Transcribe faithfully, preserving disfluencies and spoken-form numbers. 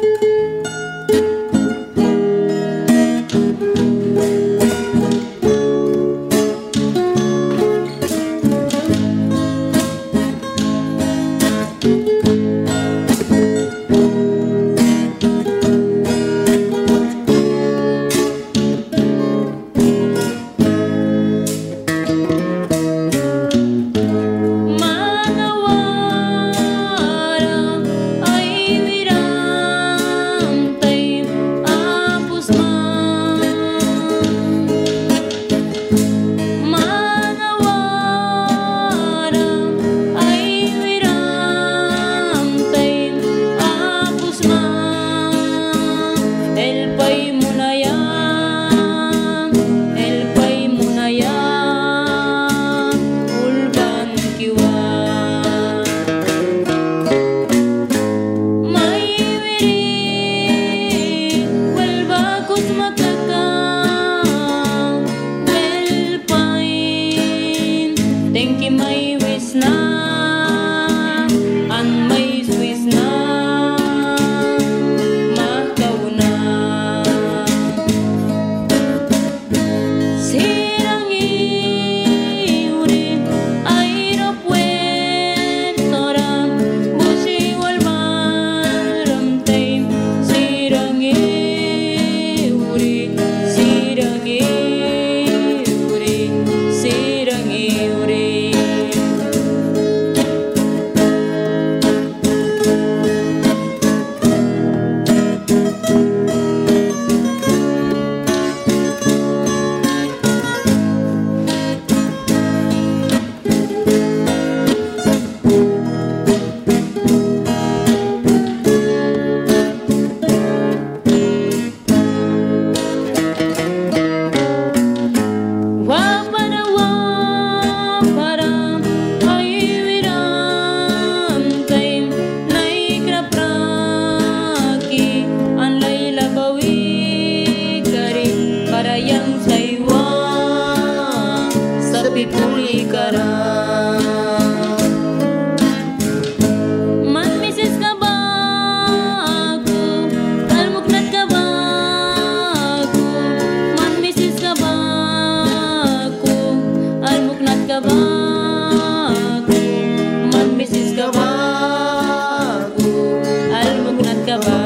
Tengki may wis na an may Swiss na makaw na sirang iuri aeropuerto ram busi walmaram time sirang iuri sirang iuri sirang iuri yang saywa sapi puli kara man misis ka ba aku almuknat ka ba aku man misis ka ba aku almuknat ka ba aku man misis ka ba aku almuknat ka ba